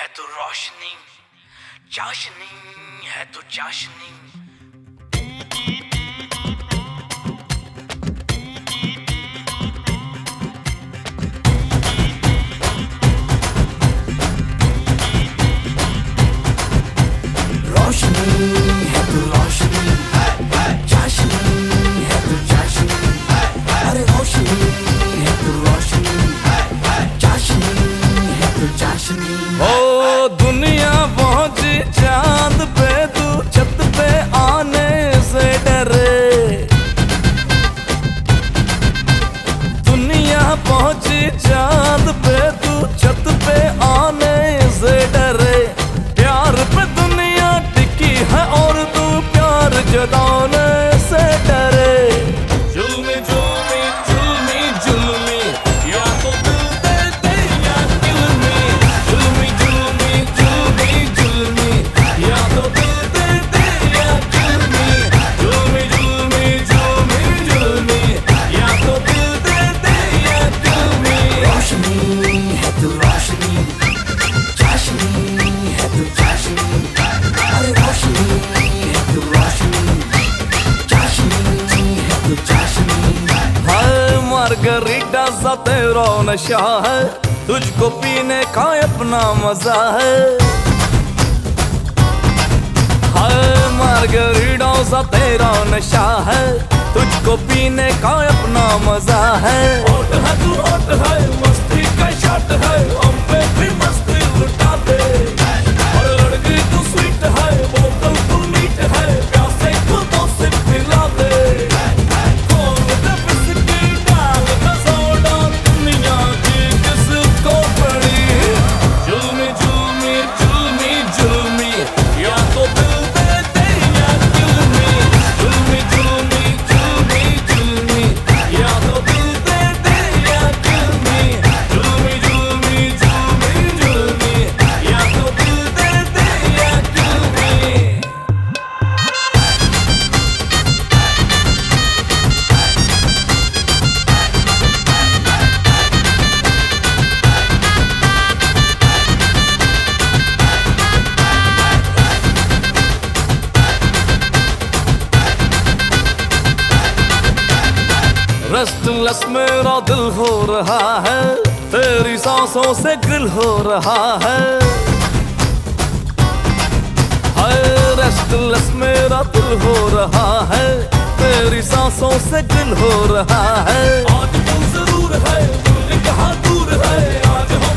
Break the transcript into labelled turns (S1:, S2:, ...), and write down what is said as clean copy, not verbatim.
S1: तू रोशनी, चाशनी है तू चाशनी।
S2: रोशनी है तू रोशनी, चाशनी है तू चाशनी। अरे रोशनी है तू रोशनी, चाशनी है तू चाशनी।
S3: ओ दुनिया पहुंची चांद पे, तू छत पे आने से डरे। दुनिया पहुंची चांद पे, तू छत पे आने से डरे। प्यार पे दुनिया टिकी है और तू प्यार जताने से डरे। जुल्मी जुल्मी जुल्मी जुल्मी, या तो दिल दे दे या किल मी। जुल्मी जुल्मी जुल्मी जुल्मी, या तो दिल दे दे या किल मी। जुल्मी जुल्मी जुल्मी जुल्मी, या तो दिल दे दे या किल मी।
S2: रोशनी है तू रोशनी, चाशनी है तू चाशनी। अरे रोशनी है तू रोशनी, चाशनी है तू चाशनी।
S3: हाय मार्गरीटा सा तेरा नशा है, तुझको पीने का अपना मजा है। हाय मार्गरीटा सा तेरा नशा है, तुझको पीने का अपना मजा है। होट है तू होट है, मस्ती का शॉट है, हम पे भी मस्ती लुटा दे। और लड़की तू स्वीट है, बोतल तू नीट है, प्यासे को तो सिर्फ पिला दे। खोल दे बिस्किट, डाल दे सोडा, दुनिया की किसको पड़ी। जुल्मी जुल्मी जुल्मी जुल्मी, या तो दिल दे दे या किल मी। जुल्मी जुल्मी जुल्मी जुल्मी, या तो दिल दे दे या किल मी। जुल्मी जुल्मी जुल्मी जुल्मी, या तो दिल दे दे या किल मी। रेस्टलेस मेरा दिल हो रहा है, तेरी सांसों से गिल हो रहा है। हाय रेस्टलेस मेरा दिल हो रहा है, तेरी सांसों से गिल हो रहा है। आज दिल जरूर है, दिल कहाँ दूर है, आज